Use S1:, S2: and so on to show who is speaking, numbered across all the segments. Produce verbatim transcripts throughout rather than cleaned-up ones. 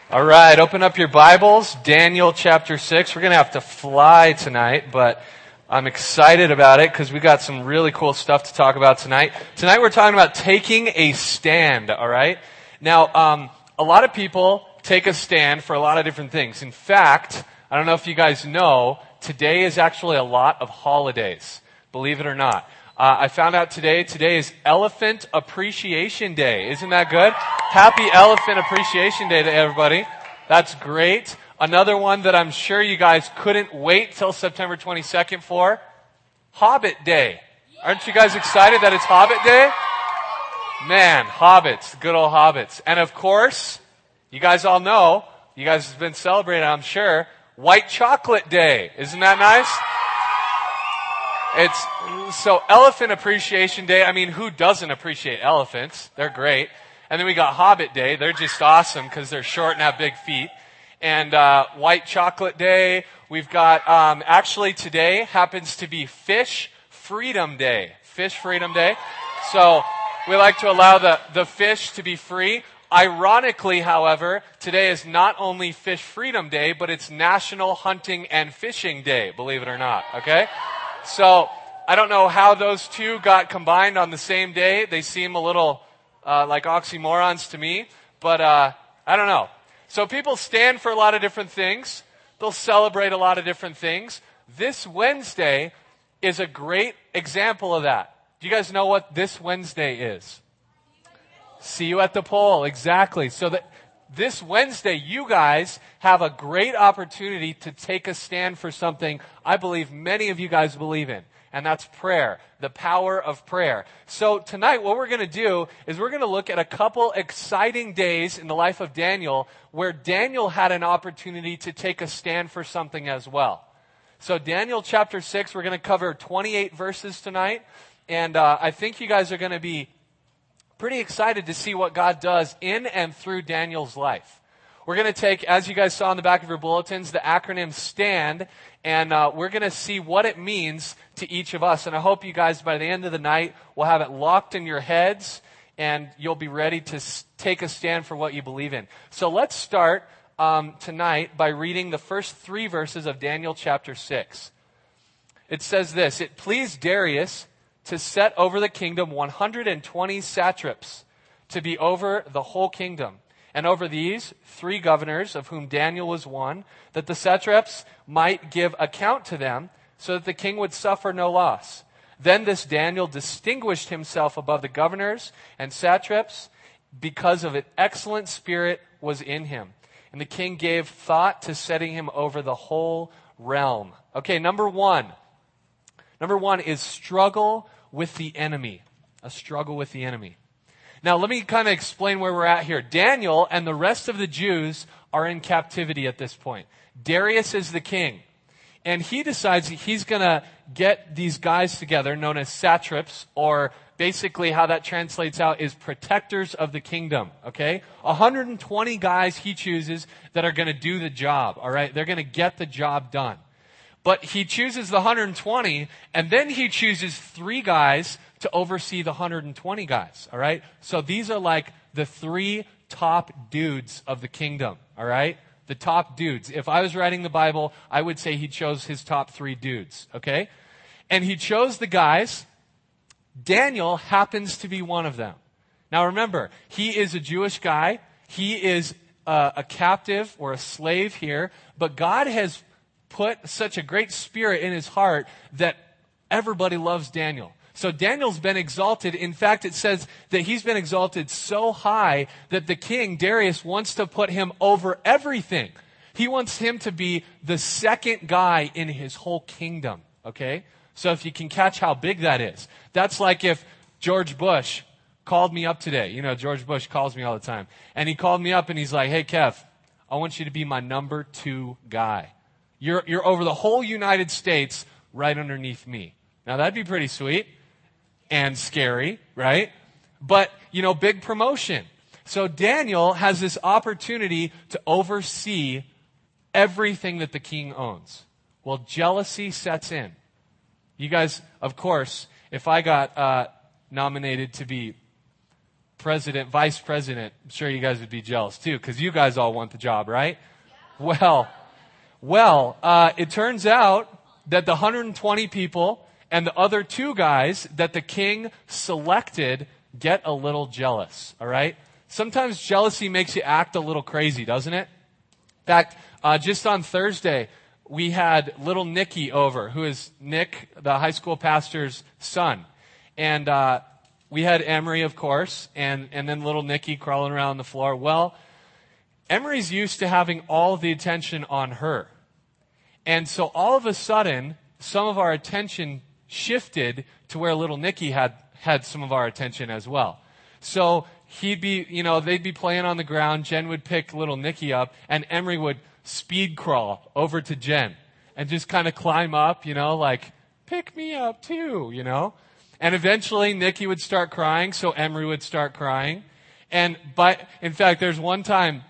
S1: All right, open up your Bibles, Daniel chapter six. We're going to have to fly tonight, but I'm excited about it because we got some really cool stuff to talk about tonight. Tonight we're talking about taking a stand, all right? Now, um, a lot of people take a stand for a lot of different things. In fact, I don't know if you guys know, today is actually a lot of holidays, believe it or not. Uh, I found out today, today is Elephant Appreciation Day. Isn't that good? Happy Elephant Appreciation Day to everybody. That's great. Another one that I'm sure you guys couldn't wait till September twenty-second for, Hobbit Day. Aren't you guys excited that it's Hobbit Day? Man, hobbits, good old hobbits. And of course, you guys all know, you guys have been celebrating, I'm sure, White Chocolate Day. Isn't that nice? It's, so Elephant Appreciation Day, I mean, who doesn't appreciate elephants? They're great. And then we got Hobbit Day. They're just awesome because they're short and have big feet. And uh White Chocolate Day. We've got, um actually today happens to be Fish Freedom Day. Fish Freedom Day. So we like to allow the, the fish to be free. Ironically, however, today is not only Fish Freedom Day, but it's National Hunting and Fishing Day, believe it or not. Okay? So, I don't know how those two got combined on the same day. They seem a little uh, like oxymorons to me, but uh, I don't know. So people stand for a lot of different things. They'll celebrate a lot of different things. This Wednesday is a great example of that. Do you guys know what this Wednesday is? See you at the poll. Exactly. So that this Wednesday, you guys have a great opportunity to take a stand for something I believe many of you guys believe in, and that's prayer, the power of prayer. So tonight, what we're going to do is we're going to look at a couple exciting days in the life of Daniel where Daniel had an opportunity to take a stand for something as well. So Daniel chapter six, we're going to cover twenty-eight verses tonight, and uh, I think you guys are going to be pretty excited to see what God does in and through Daniel's life. We're going to take, as you guys saw in the back of your bulletins, the acronym STAND, and uh, we're going to see what it means to each of us. And I hope you guys, by the end of the night, will have it locked in your heads, and you'll be ready to s- take a stand for what you believe in. So let's start um, tonight by reading the first three verses of Daniel chapter six. It says this: It pleased Darius to set over the kingdom one hundred twenty satraps to be over the whole kingdom, and over these three governors, of whom Daniel was one, that the satraps might give account to them, so that the king would suffer no loss. Then this Daniel distinguished himself above the governors and satraps, because of an excellent spirit was in him. And the king gave thought to setting him over the whole realm. Okay, number one. Number one is struggle with the enemy. A struggle with the enemy. Now, let me kind of explain where we're at here. Daniel and the rest of the Jews are in captivity at this point. Darius is the king. And he decides he's going to get these guys together, known as satraps, or basically how that translates out is protectors of the kingdom, okay? one hundred twenty guys he chooses that are going to do the job, all right? They're going to get the job done. But he chooses the one hundred twenty, and then he chooses three guys to oversee the one hundred twenty guys, all right? So these are like the three top dudes of the kingdom, all right? The top dudes. If I was writing the Bible, I would say he chose his top three dudes, okay? And he chose the guys. Daniel happens to be one of them. Now remember, he is a Jewish guy. He is uh, a captive or a slave here, but God has put such a great spirit in his heart that everybody loves Daniel. So Daniel's been exalted. In fact, it says that he's been exalted so high that the king, Darius, wants to put him over everything. He wants him to be the second guy in his whole kingdom, okay? So if you can catch how big that is. That's like if George Bush called me up today. You know, George Bush calls me all the time. And he called me up and he's like, "Hey, Kev, I want you to be my number two guy. You're, you're over the whole United States right underneath me." Now that'd be pretty sweet and scary, right? But, you know, big promotion. So Daniel has this opportunity to oversee everything that the king owns. Well, jealousy sets in. You guys, of course, if I got uh, nominated to be president, vice president, I'm sure you guys would be jealous too, because you guys all want the job, right? Well, well, uh, it turns out that the one hundred twenty people and the other two guys that the king selected get a little jealous, all right? Sometimes jealousy makes you act a little crazy, doesn't it? In fact, uh, just on Thursday, we had little Nicky over, who is Nick, the high school pastor's son. And uh, we had Emery, of course, and, and then little Nicky crawling around the floor. Well, Emery's used to having all the attention on her. And so all of a sudden, some of our attention shifted to where little Nicky had, had some of our attention as well. So he'd be, you know, they'd be playing on the ground. Jen would pick little Nicky up, and Emery would speed crawl over to Jen and just kind of climb up, you know, like, pick me up too, you know. And eventually Nicky would start crying, so Emery would start crying. And, but, in fact, there's one time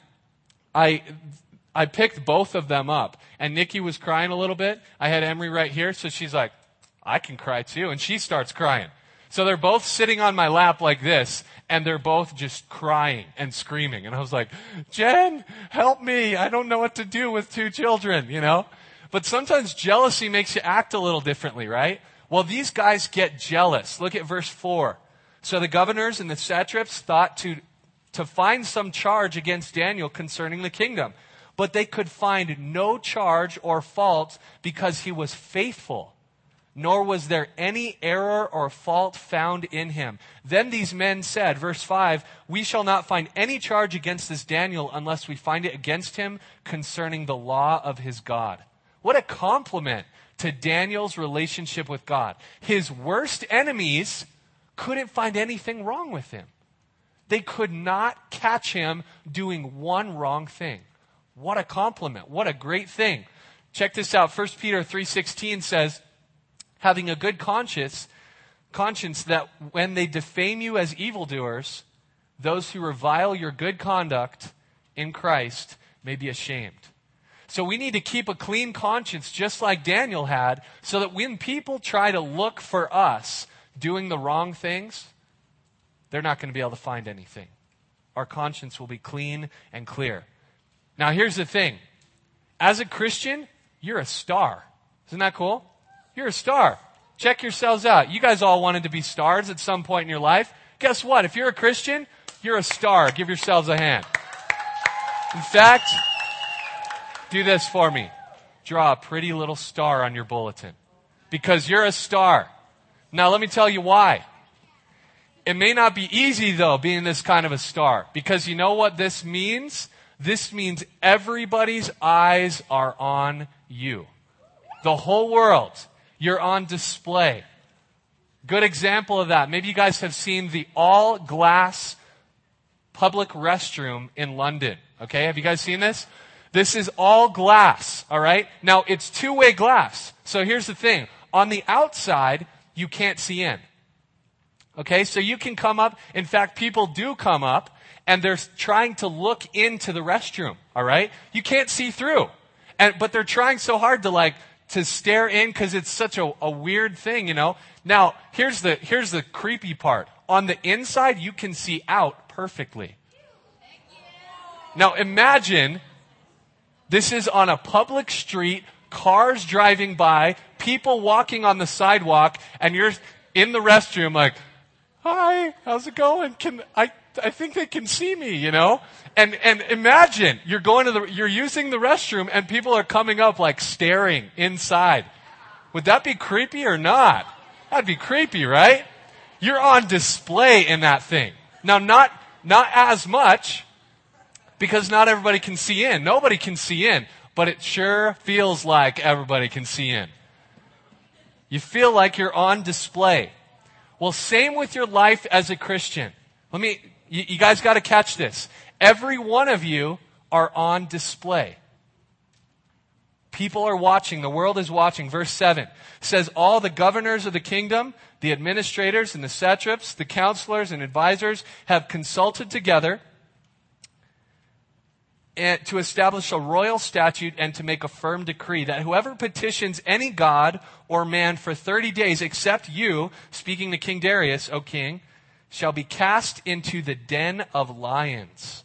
S1: I, I picked both of them up, and Nicky was crying a little bit. I had Emery right here, so she's like, I can cry too, and she starts crying. So they're both sitting on my lap like this, and they're both just crying and screaming. And I was like, Jen, help me. I don't know what to do with two children, you know? But sometimes jealousy makes you act a little differently, right? Well, these guys get jealous. Look at verse four. So the governors and the satraps thought to, to find some charge against Daniel concerning the kingdom. But they could find no charge or fault because he was faithful. Nor was there any error or fault found in him. Then these men said, verse five, we shall not find any charge against this Daniel unless we find it against him concerning the law of his God. What a compliment to Daniel's relationship with God. His worst enemies couldn't find anything wrong with him. They could not catch him doing one wrong thing. What a compliment. What a great thing. Check this out. First Peter three sixteen says, having a good conscience, conscience that when they defame you as evildoers, those who revile your good conduct in Christ may be ashamed. So we need to keep a clean conscience just like Daniel had, so that when people try to look for us doing the wrong things, they're not going to be able to find anything. Our conscience will be clean and clear. Now here's the thing. As a Christian, you're a star. Isn't that cool? You're a star. Check yourselves out. You guys all wanted to be stars at some point in your life. Guess what? If you're a Christian, you're a star. Give yourselves a hand. In fact, do this for me. Draw a pretty little star on your bulletin. Because you're a star. Now let me tell you why. It may not be easy though, being this kind of a star. Because you know what this means? This means everybody's eyes are on you. The whole world. You're on display. Good example of that. Maybe you guys have seen the all-glass public restroom in London. Okay, have you guys seen this? This is all glass, all right? Now, it's two-way glass. So here's the thing. On the outside, you can't see in. Okay, so you can come up. In fact, people do come up, and they're trying to look into the restroom, all right? You can't see through. And, but they're trying so hard to like, to stare in because it's such a, a weird thing, you know. Now, here's the, here's the creepy part. On the inside, you can see out perfectly. Now, imagine this is on a public street, cars driving by, people walking on the sidewalk, and you're in the restroom like, hi, how's it going? Can I, I think they can see me, you know? And, and imagine you're going to the, you're using the restroom and people are coming up like staring inside. Would that be creepy or not? That'd be creepy, right? You're on display in that thing. Now, not, not as much because not everybody can see in. Nobody can see in, but it sure feels like everybody can see in. You feel like you're on display. Well, same with your life as a Christian. Let me, you, you guys got to catch this. Every one of you are on display. People are watching. The world is watching. Verse seven says, all the governors of the kingdom, the administrators and the satraps, the counselors and advisors have consulted together and to establish a royal statute and to make a firm decree that whoever petitions any god or man for thirty days, except you, speaking to King Darius, O king, shall be cast into the den of lions.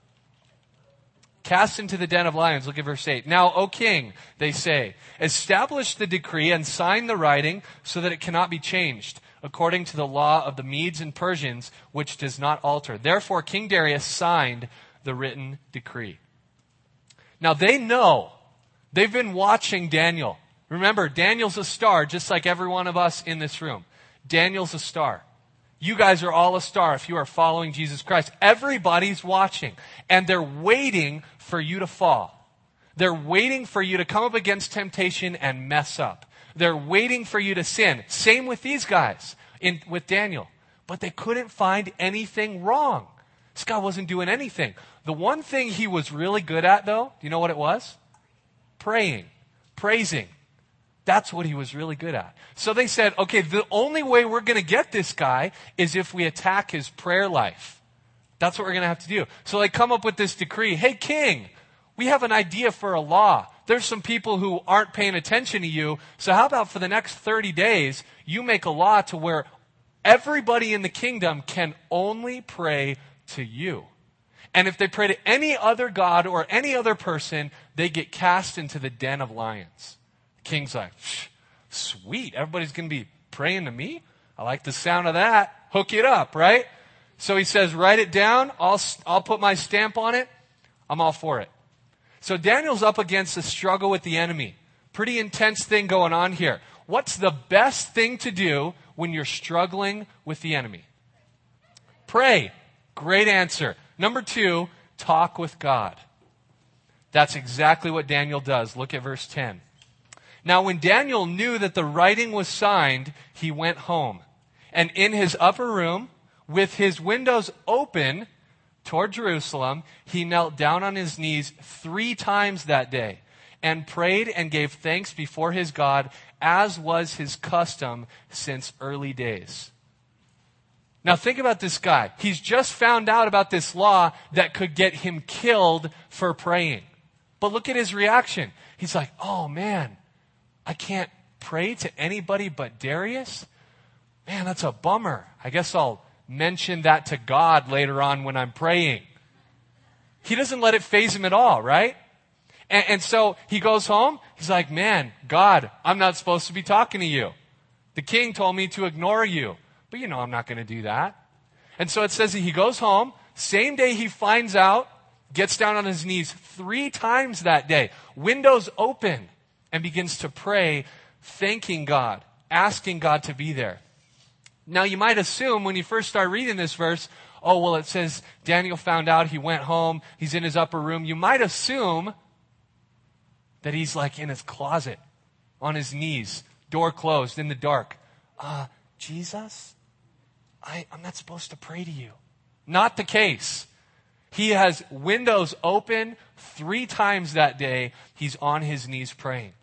S1: Cast into the den of lions. Look at verse eight. Now, O king, they say, establish the decree and sign the writing so that it cannot be changed, according to the law of the Medes and Persians, which does not alter. Therefore, King Darius signed the written decree. Now, they know. They've been watching Daniel. Remember, Daniel's a star, just like every one of us in this room. Daniel's a star. You guys are all a star if you are following Jesus Christ. Everybody's watching. And they're waiting for you to fall. They're waiting for you to come up against temptation and mess up. They're waiting for you to sin. Same with these guys, in, with Daniel. But they couldn't find anything wrong. This guy wasn't doing anything. The one thing he was really good at, though, do you know what it was? Praying. Praising. That's what he was really good at. So they said, okay, the only way we're going to get this guy is if we attack his prayer life. That's what we're going to have to do. So they come up with this decree. Hey, king, we have an idea for a law. There's some people who aren't paying attention to you. So how about for the next thirty days, you make a law to where everybody in the kingdom can only pray to you. And if they pray to any other god or any other person, they get cast into the den of lions. The king's like, sweet, everybody's going to be praying to me? I like the sound of that. Hook it up, right? So he says, write it down. I'll, I'll put my stamp on it. I'm all for it. So Daniel's up against a struggle with the enemy. Pretty intense thing going on here. What's the best thing to do when you're struggling with the enemy? Pray. Great answer. Number two, talk with God. That's exactly what Daniel does. Look at verse ten. Now when Daniel knew that the writing was signed, he went home. And in his upper room, with his windows open toward Jerusalem, he knelt down on his knees three times that day and prayed and gave thanks before his God, as was his custom since early days. Now think about this guy. He's just found out about this law that could get him killed for praying. But look at his reaction. He's like, oh man, I can't pray to anybody but Darius? Man, that's a bummer. I guess I'll mention that to God later on when I'm praying. He doesn't let it faze him at all, right? And, and so he goes home. He's like, man, God, I'm not supposed to be talking to you. The king told me to ignore you. But you know I'm not going to do that. And so it says that he goes home. Same day he finds out, gets down on his knees three times that day. Windows open. And begins to pray, thanking God, asking God to be there. Now you might assume when you first start reading this verse, oh, well, it says Daniel found out, he went home, he's in his upper room. You might assume that he's like in his closet, on his knees, door closed, in the dark. Uh, Jesus, I, I'm not supposed to pray to you. Not the case. He has windows open three times that day. He's on his knees praying.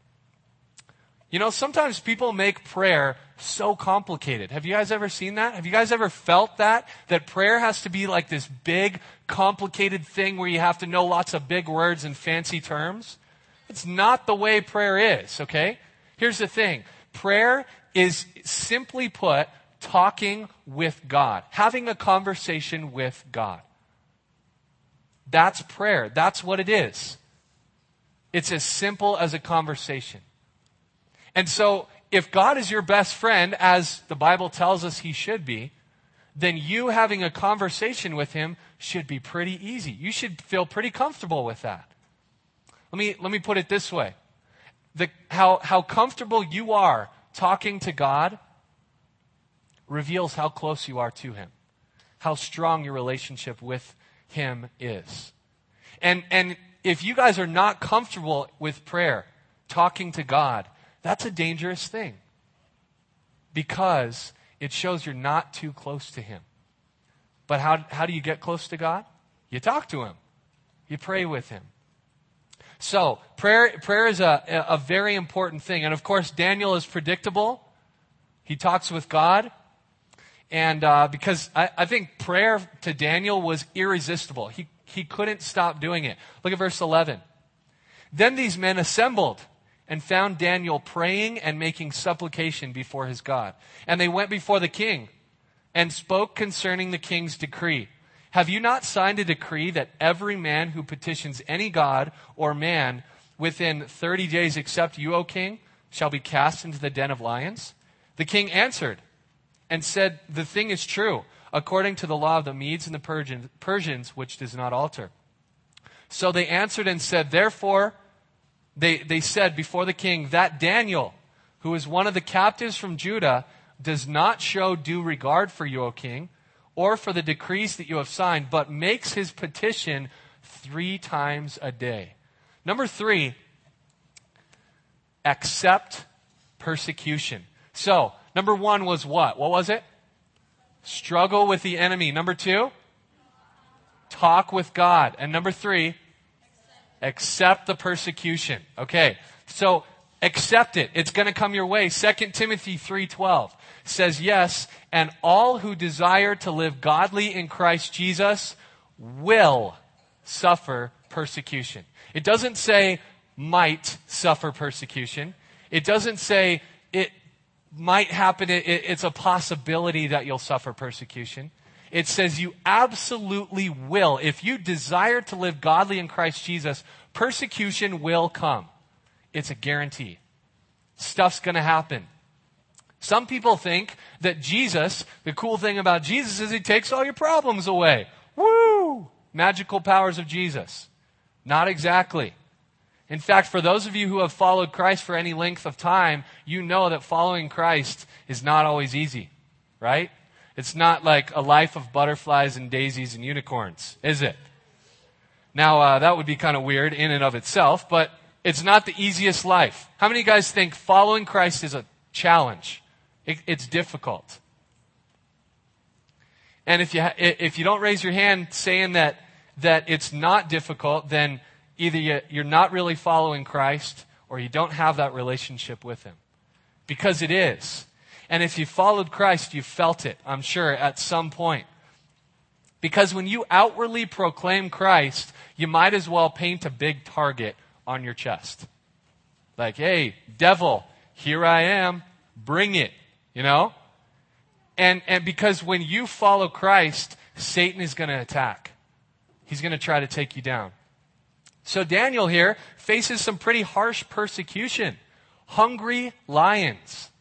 S1: You know, sometimes people make prayer so complicated. Have you guys ever seen that? Have you guys ever felt that? That prayer has to be like this big, complicated thing where you have to know lots of big words and fancy terms? It's not the way prayer is, okay? Here's the thing. Prayer is, simply put, talking with God. Having a conversation with God. That's prayer. That's what it is. It's as simple as a conversation. And so, if God is your best friend, as the Bible tells us he should be, then you having a conversation with him should be pretty easy. You should feel pretty comfortable with that. Let me, let me put it this way. The, how, how comfortable you are talking to God reveals how close you are to him. How strong your relationship with him is. And, and if you guys are not comfortable with prayer, talking to God, that's a dangerous thing. Because it shows you're not too close to him. But how, how do you get close to God? You talk to him. You pray with him. So, prayer, prayer is a, a very important thing. And of course, Daniel is predictable. He talks with God. And uh, because I, I think prayer to Daniel was irresistible. He, he couldn't stop doing it. Look at verse eleven. Then these men assembled and found Daniel praying and making supplication before his God. And they went before the king. and spoke concerning the king's decree. Have you not signed a decree that every man who petitions any god or man within thirty days except you, O king, shall be cast into the den of lions? The king answered and said, the thing is true, according to the law of the Medes and the Persians, which does not alter. So they answered and said, therefore, they, they said before the king, that Daniel, who is one of the captives from Judah, does not show due regard for you, O king, or for the decrees that you have signed, but makes his petition three times a day. Number three, accept persecution. So, number one was what? What was it? Struggle with the enemy. Number two, talk with God. And number three, accept the persecution. Okay, so accept it. It's going to come your way. Second Timothy three twelve says, yes, and all who desire to live godly in Christ Jesus will suffer persecution. It doesn't say might suffer persecution. It doesn't say it might happen. It, it's a possibility that you'll suffer persecution. It says you absolutely will. If you desire to live godly in Christ Jesus, persecution will come. It's a guarantee. Stuff's going to happen. Some people think that Jesus, the cool thing about Jesus is he takes all your problems away. Woo! Magical powers of Jesus. Not exactly. In fact, for those of you who have followed Christ for any length of time, you know that following Christ is not always easy, right? It's not like a life of butterflies and daisies and unicorns, is it? Now, uh, that would be kind of weird in and of itself, but it's not the easiest life. How many guys think following Christ is a challenge? It, it's difficult. And if you ha- if you don't raise your hand saying that that it's not difficult, then either you, you're not really following Christ or you don't have that relationship with Him. Because it is. And if you followed Christ, you felt it, I'm sure, at some point. Because when you outwardly proclaim Christ, you might as well paint a big target on your chest. Like, hey, devil, here I am, bring it, you know? And and because when you follow Christ, Satan is going to attack. He's going to try to take you down. So Daniel here faces some pretty harsh persecution. Hungry lions.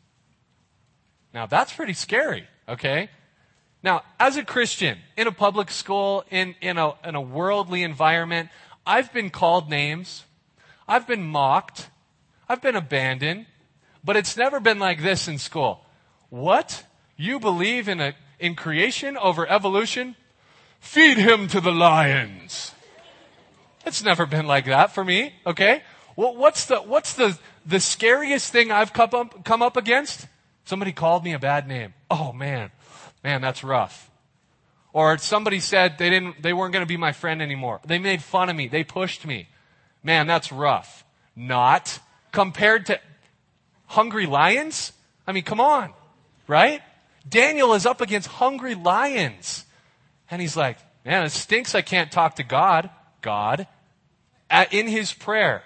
S1: Now that's pretty scary, okay? Now, as a Christian, in a public school, in, in, a, in a worldly environment, I've been called names. I've been mocked. I've been abandoned. But it's never been like this in school. What? You believe in a in creation over evolution? Feed him to the lions. It's never been like that for me, okay? Well, what's the what's the, the scariest thing I've come up, come up against? Somebody called me a bad name. Oh, man. Man, that's rough. Or somebody said they didn't they weren't going to be my friend anymore. They made fun of me. They pushed me. Man, that's rough. Not compared to hungry lions? I mean, come on, right? Daniel is up against hungry lions. And he's like, man, it stinks I can't talk to God, God, at, in his prayer.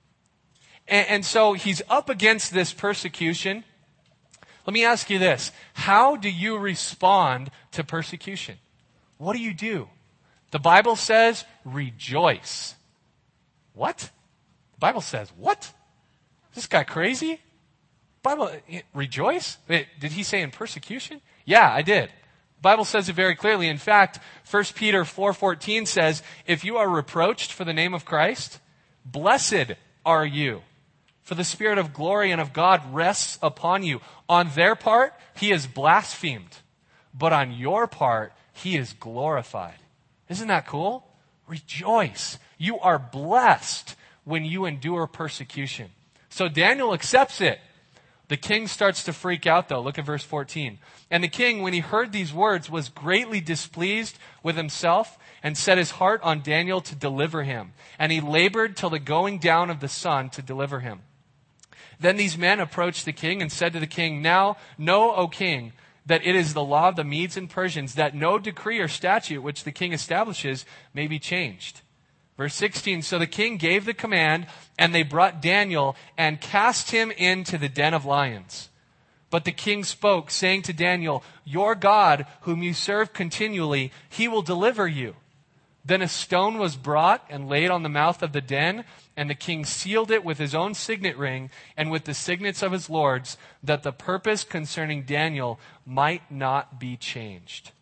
S1: And, and so he's up against this persecution. Let me ask you this. How do you respond to persecution? What do you do? The Bible says, rejoice. What? The Bible says, what? Is this guy crazy? Bible, rejoice? Wait, did he say in persecution? Yeah, I did. The Bible says it very clearly. In fact, First Peter four fourteen says, if you are reproached for the name of Christ, blessed are you. For the Spirit of glory and of God rests upon you. On their part, he is blasphemed. But on your part, he is glorified. Isn't that cool? Rejoice. You are blessed when you endure persecution. So Daniel accepts it. The king starts to freak out, though. Look at verse fourteen. And the king, when he heard these words, was greatly displeased with himself and set his heart on Daniel to deliver him. And he labored till the going down of the sun to deliver him. Then these men approached the king and said to the king, now know, O king, that it is the law of the Medes and Persians that no decree or statute which the king establishes may be changed. Verse sixteen, so the king gave the command, and they brought Daniel and cast him into the den of lions. But the king spoke, saying to Daniel, "Your God, whom you serve continually, he will deliver you." Then a stone was brought and laid on the mouth of the den, and the king sealed it with his own signet ring and with the signets of his lords, that the purpose concerning Daniel might not be changed.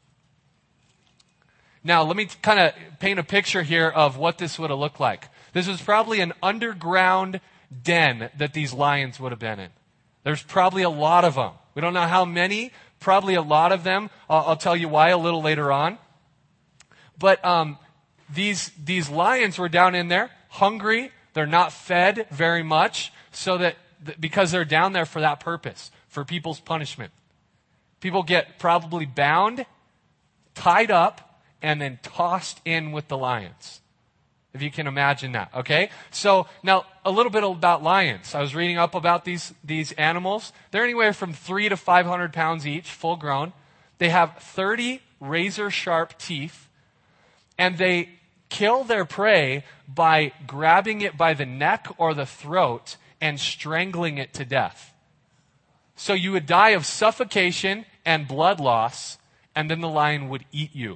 S1: Now, let me kind of paint a picture here of what this would have looked like. This was probably an underground den that these lions would have been in. There's probably a lot of them. We don't know how many, probably a lot of them. I'll, I'll tell you why a little later on. But um, these these lions were down in there, hungry. They're not fed very much, so that th- because they're down there for that purpose, for people's punishment. People get probably bound, tied up, and then tossed in with the lions. If you can imagine that, okay? So now a little bit about lions. I was reading up about these, these animals. They're anywhere from three to five hundred pounds each, full grown. They have thirty razor sharp teeth, and they kill their prey by grabbing it by the neck or the throat and strangling it to death. So you would die of suffocation and blood loss, and then the lion would eat you.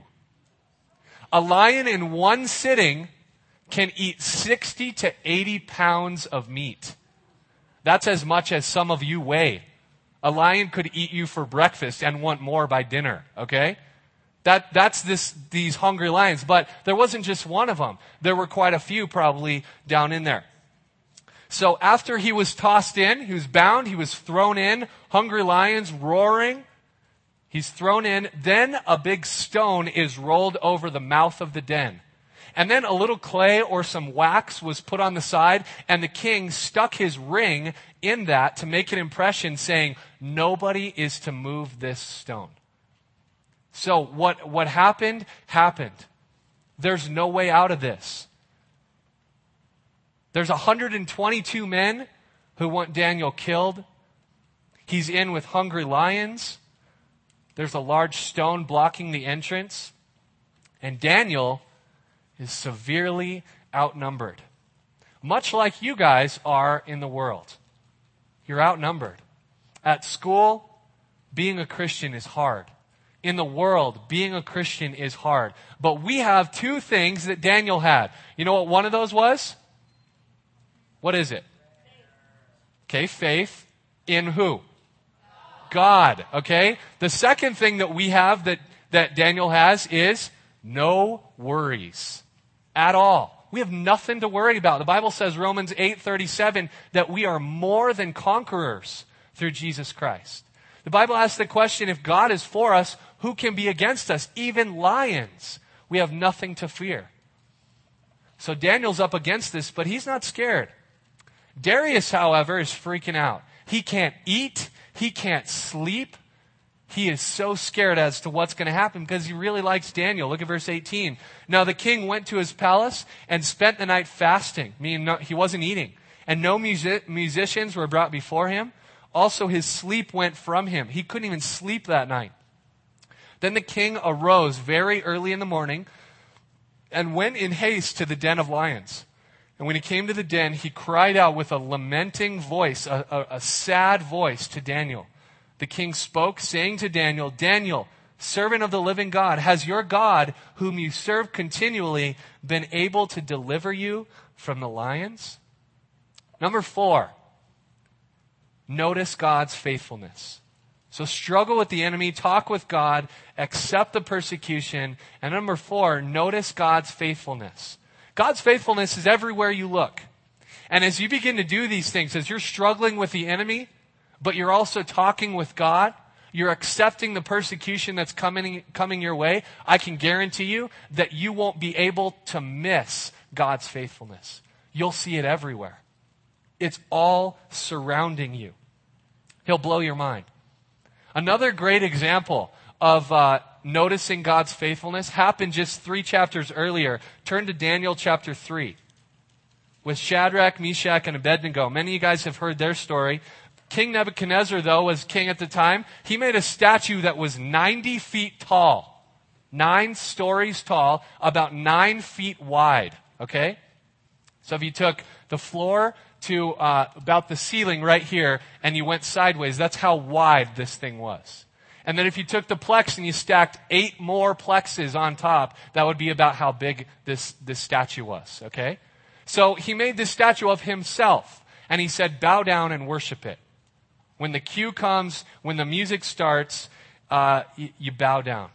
S1: A lion in one sitting can eat sixty to eighty pounds of meat. That's as much as some of you weigh. A lion could eat you for breakfast and want more by dinner, okay? That, that's this, these hungry lions. But there wasn't just one of them. There were quite a few probably down in there. So after he was tossed in, he was bound, he was thrown in, hungry lions roaring. He's thrown in. Then a big stone is rolled over the mouth of the den. And then a little clay or some wax was put on the side, and the king stuck his ring in that to make an impression, saying, "Nobody is to move this stone." So what, what happened, happened. There's no way out of this. There's one hundred twenty-two men who want Daniel killed. He's in with hungry lions. There's a large stone blocking the entrance. And Daniel is severely outnumbered. Much like you guys are in the world. You're outnumbered. At school, being a Christian is hard. In the world, being a Christian is hard. But we have two things that Daniel had. You know what one of those was? What is it? Okay, faith in who? God. Okay? The second thing that we have that, that Daniel has is no worries at all. We have nothing to worry about. The Bible says, Romans eight thirty-seven, that we are more than conquerors through Jesus Christ. The Bible asks the question, if God is for us, who can be against us? Even lions. We have nothing to fear. So Daniel's up against this, but he's not scared. Darius, however, is freaking out. He can't eat. He can't sleep. He is so scared as to what's going to happen because he really likes Daniel. Look at verse eighteen. Now the king went to his palace and spent the night fasting, meaning no, he wasn't eating. And no music, musicians were brought before him. Also his sleep went from him. He couldn't even sleep that night. Then the king arose very early in the morning and went in haste to the den of lions. And when he came to the den, he cried out with a lamenting voice, a, a, a sad voice to Daniel. The king spoke, saying to Daniel, "Daniel, servant of the living God, has your God, whom you serve continually, been able to deliver you from the lions?" Number four, notice God's faithfulness. So struggle with the enemy, talk with God, accept the persecution. And number four, notice God's faithfulness. God's faithfulness is everywhere you look. And as you begin to do these things, as you're struggling with the enemy, but you're also talking with God, you're accepting the persecution that's coming, coming your way, I can guarantee you that you won't be able to miss God's faithfulness. You'll see it everywhere. It's all surrounding you. He'll blow your mind. Another great example of uh, noticing God's faithfulness happened just three chapters earlier. Turn to Daniel chapter three. With Shadrach, Meshach, and Abednego. Many of you guys have heard their story. King Nebuchadnezzar, though, was king at the time. He made a statue that was ninety feet tall. Nine stories tall, about nine feet wide. Okay? So if you took the floor to uh, about the ceiling right here and you went sideways, that's how wide this thing was. And then if you took the plex and you stacked eight more plexes on top, that would be about how big this, this statue was, okay? So he made this statue of himself, and he said, bow down and worship it. When the cue comes, when the music starts, uh, you, you bow down.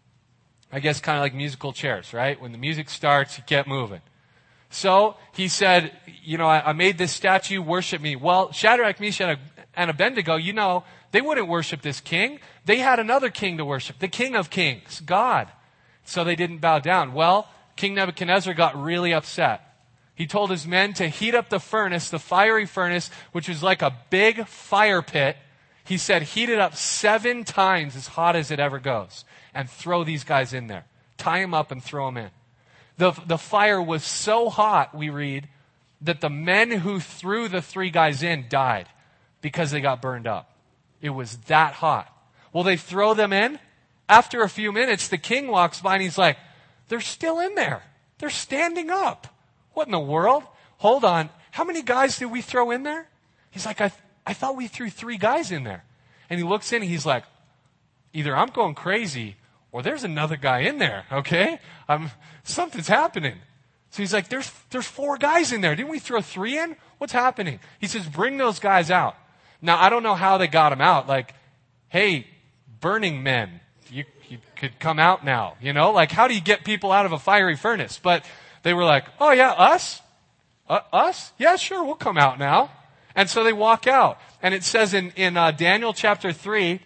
S1: I guess kind of like musical chairs, right? When the music starts, you get moving. So he said, you know, I, I made this statue, worship me. Well, Shadrach, Meshach, and Abednego, you know, they wouldn't worship this king. They had another king to worship, the King of Kings, God. So they didn't bow down. Well, King Nebuchadnezzar got really upset. He told his men to heat up the furnace, the fiery furnace, which was like a big fire pit. He said, heat it up seven times as hot as it ever goes, and throw these guys in there. Tie them up and throw them in. The, the fire was so hot, we read, that the men who threw the three guys in died because they got burned up. It was that hot. Well, they throw them in. After a few minutes, the king walks by and he's like, they're still in there. They're standing up. What in the world? Hold on. How many guys did we throw in there? He's like, I, th- I thought we threw three guys in there. And he looks in and he's like, either I'm going crazy or there's another guy in there, okay? Um, something's happening. So he's like, there's, there's four guys in there. Didn't we throw three in? What's happening? He says, bring those guys out. Now, I don't know how they got them out. Like, hey, burning men, you, you could come out now, you know? Like, how do you get people out of a fiery furnace? But they were like, oh yeah, us? Uh, us? Yeah, sure, we'll come out now. And so they walk out. And it says in, in uh, Daniel chapter three,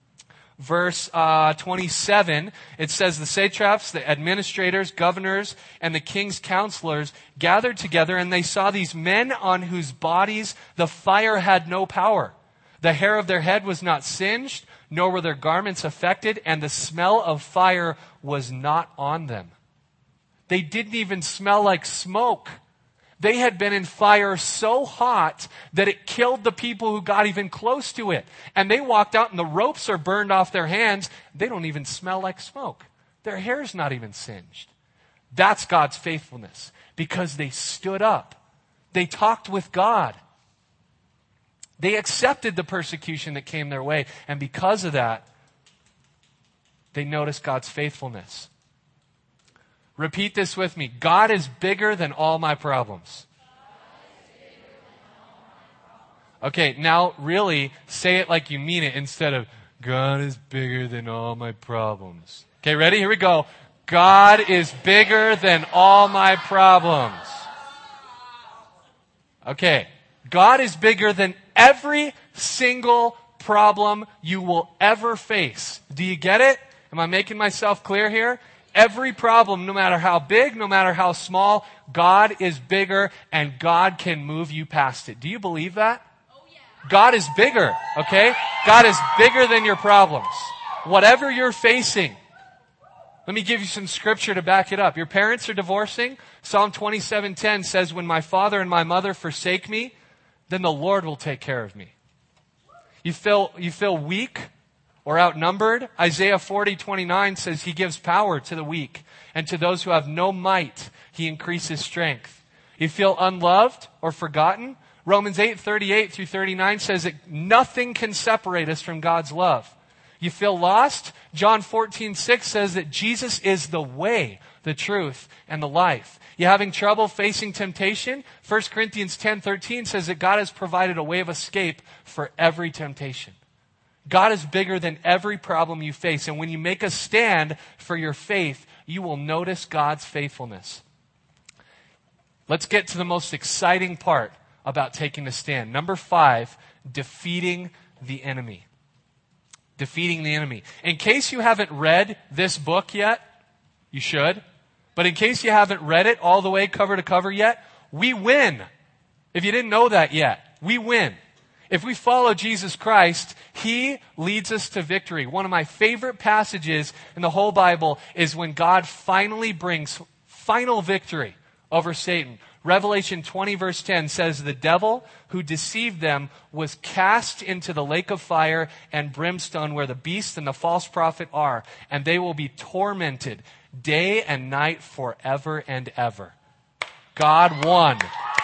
S1: verse uh, twenty-seven, it says, the satraps, the administrators, governors, and the king's counselors gathered together, and they saw these men on whose bodies the fire had no power. The hair of their head was not singed, nor were their garments affected, and the smell of fire was not on them. They didn't even smell like smoke. They had been in fire so hot that it killed the people who got even close to it. And they walked out and the ropes are burned off their hands. They don't even smell like smoke. Their hair's not even singed. That's God's faithfulness, because they stood up. They talked with God. They accepted the persecution that came their way. And because of that, they noticed God's faithfulness. Repeat this with me. God is bigger than all my problems. Okay, now really say it like you mean it instead of, God is bigger than all my problems. Okay, ready? Here we go. God is bigger than all my problems. Okay, God is bigger than every single problem you will ever face. Do you get it? Am I making myself clear here? Every problem, no matter how big, no matter how small, God is bigger and God can move you past it. Do you believe that? Oh, yeah. God is bigger, okay? God is bigger than your problems. Whatever you're facing. Let me give you some scripture to back it up. Your parents are divorcing. Psalm twenty-seven ten says, when my father and my mother forsake me, then the Lord will take care of me. You feel, you feel weak or outnumbered? Isaiah forty twenty-nine says he gives power to the weak, and to those who have no might, he increases strength. You feel unloved or forgotten? Romans eight thirty-eight through thirty-nine says that nothing can separate us from God's love. You feel lost? John fourteen six says that Jesus is the way, the truth, and the life. You having trouble facing temptation? First Corinthians ten thirteen says that God has provided a way of escape for every temptation. God is bigger than every problem you face. And when you make a stand for your faith, you will notice God's faithfulness. Let's get to the most exciting part about taking a stand. Number five, defeating the enemy. Defeating the enemy. In case you haven't read this book yet, you should. But in case you haven't read it all the way cover to cover yet, we win. If you didn't know that yet, we win. If we follow Jesus Christ, He leads us to victory. One of my favorite passages in the whole Bible is when God finally brings final victory over Satan. Revelation twenty verse ten says, the devil who deceived them was cast into the lake of fire and brimstone where the beast and the false prophet are, and they will be tormented day and night forever and ever. God won.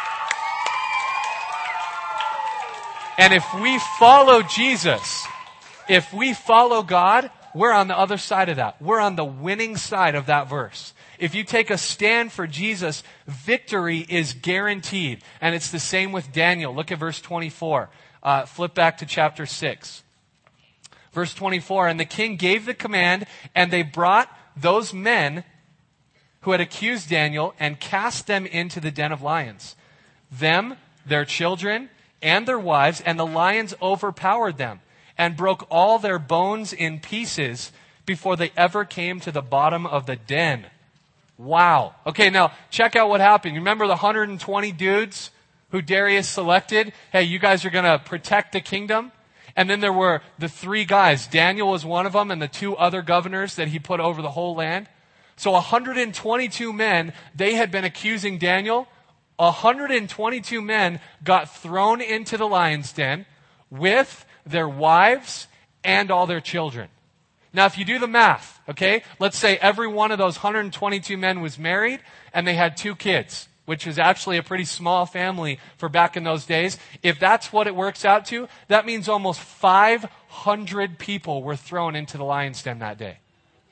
S1: And if we follow Jesus, if we follow God, we're on the other side of that. We're on the winning side of that verse. If you take a stand for Jesus, victory is guaranteed. And it's the same with Daniel. Look at verse twenty-four. Uh, flip back to chapter six. Verse twenty-four, and the king gave the command, and they brought those men who had accused Daniel and cast them into the den of lions. Them, their children, and their wives, and the lions overpowered them and broke all their bones in pieces before they ever came to the bottom of the den. Wow. Okay, now check out what happened. You remember the one hundred twenty dudes who Darius selected? Hey, you guys are going to protect the kingdom. And then there were the three guys. Daniel was one of them, and the two other governors that he put over the whole land. So one hundred twenty-two men, they had been accusing Daniel. one hundred twenty-two men got thrown into the lion's den with their wives and all their children. Now, if you do the math, okay, let's say every one of those one hundred twenty-two men was married and they had two kids, which is actually a pretty small family for back in those days. If that's what it works out to, that means almost five hundred people were thrown into the lion's den that day.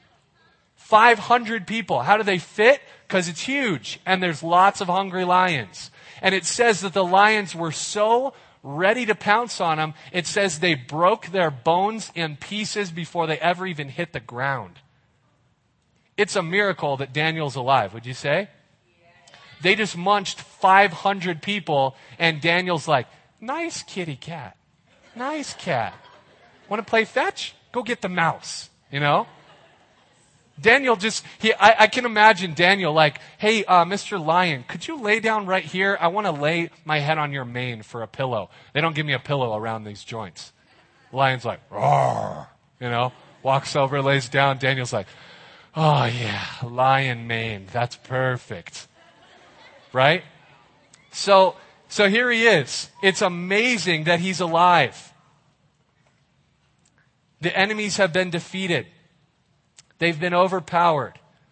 S1: five hundred people. How do they fit? Because it's huge and there's lots of hungry lions. And it says that the lions were so ready to pounce on them, it says they broke their bones in pieces before they ever even hit the ground. It's a miracle that Daniel's alive, would you say? They just munched five hundred people, and Daniel's like, nice kitty cat. Nice cat. Want to play fetch? Go get the mouse, you know? Daniel just, he, I, I can imagine Daniel like, hey, uh, Mister Lion, could you lay down right here? I want to lay my head on your mane for a pillow. They don't give me a pillow around these joints. The lion's like, roar, you know, walks over, lays down. Daniel's like, oh yeah, lion mane. That's perfect. Right? So, so here he is. It's amazing that he's alive. The enemies have been defeated. They've been overpowered.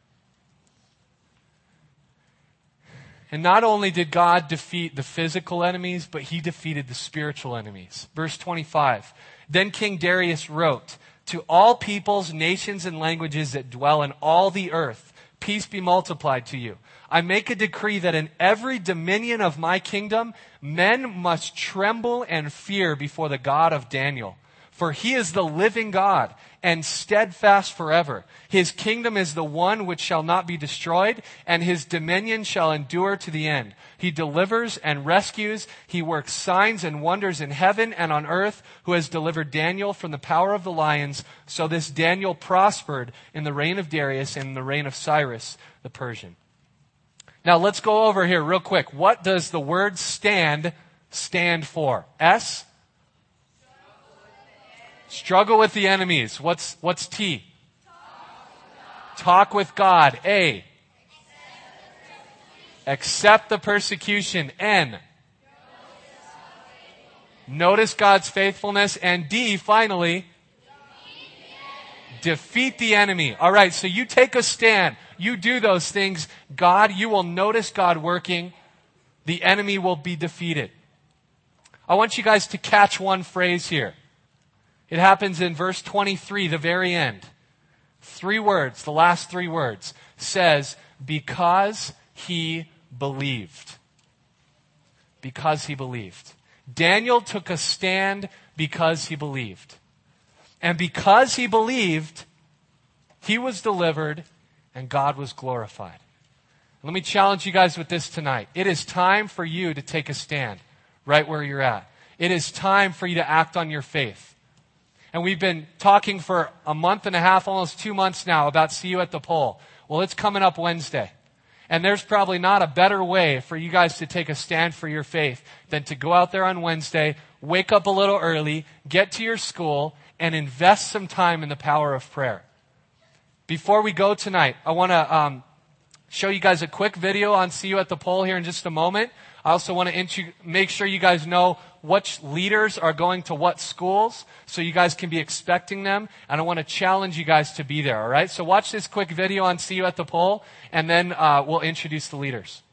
S1: And not only did God defeat the physical enemies, but he defeated the spiritual enemies. Verse twenty-five. Then King Darius wrote, to all peoples, nations, and languages that dwell in all the earth, peace be multiplied to you. I make a decree that in every dominion of my kingdom, men must tremble and fear before the God of Daniel. For he is the living God and steadfast forever. His kingdom is the one which shall not be destroyed, and his dominion shall endure to the end. He delivers and rescues. He works signs and wonders in heaven and on earth, who has delivered Daniel from the power of the lions. So this Daniel prospered in the reign of Darius and in the reign of Cyrus the Persian. Now let's go over here real quick. What does the word stand stand for? S? Struggle with the enemies. What's, what's T? Talk with God. A. Accept the persecution. N. Notice God's faithfulness. And D, finally, defeat the enemy. All right, so you take a stand. You do those things. God, you will notice God working. The enemy will be defeated. I want you guys to catch one phrase here. It happens in verse twenty-three, the very end. Three words, the last three words, says, because he believed. Because he believed. Daniel took a stand because he believed. And because he believed, he was delivered and God was glorified. Let me challenge you guys with this tonight. It is time for you to take a stand right where you're at. It is time for you to act on your faith. And we've been talking for a month and a half, almost two months now, about See You at the Pole. Well, it's coming up Wednesday. And there's probably not a better way for you guys to take a stand for your faith than to go out there on Wednesday, wake up a little early, get to your school, and invest some time in the power of prayer. Before we go tonight, I want to um, show you guys a quick video on See You at the Pole here in just a moment. I also want to int- make sure you guys know which leaders are going to what schools so you guys can be expecting them. And I want to challenge you guys to be there, all right? So watch this quick video on See You at the Pole, and then uh, we'll introduce the leaders.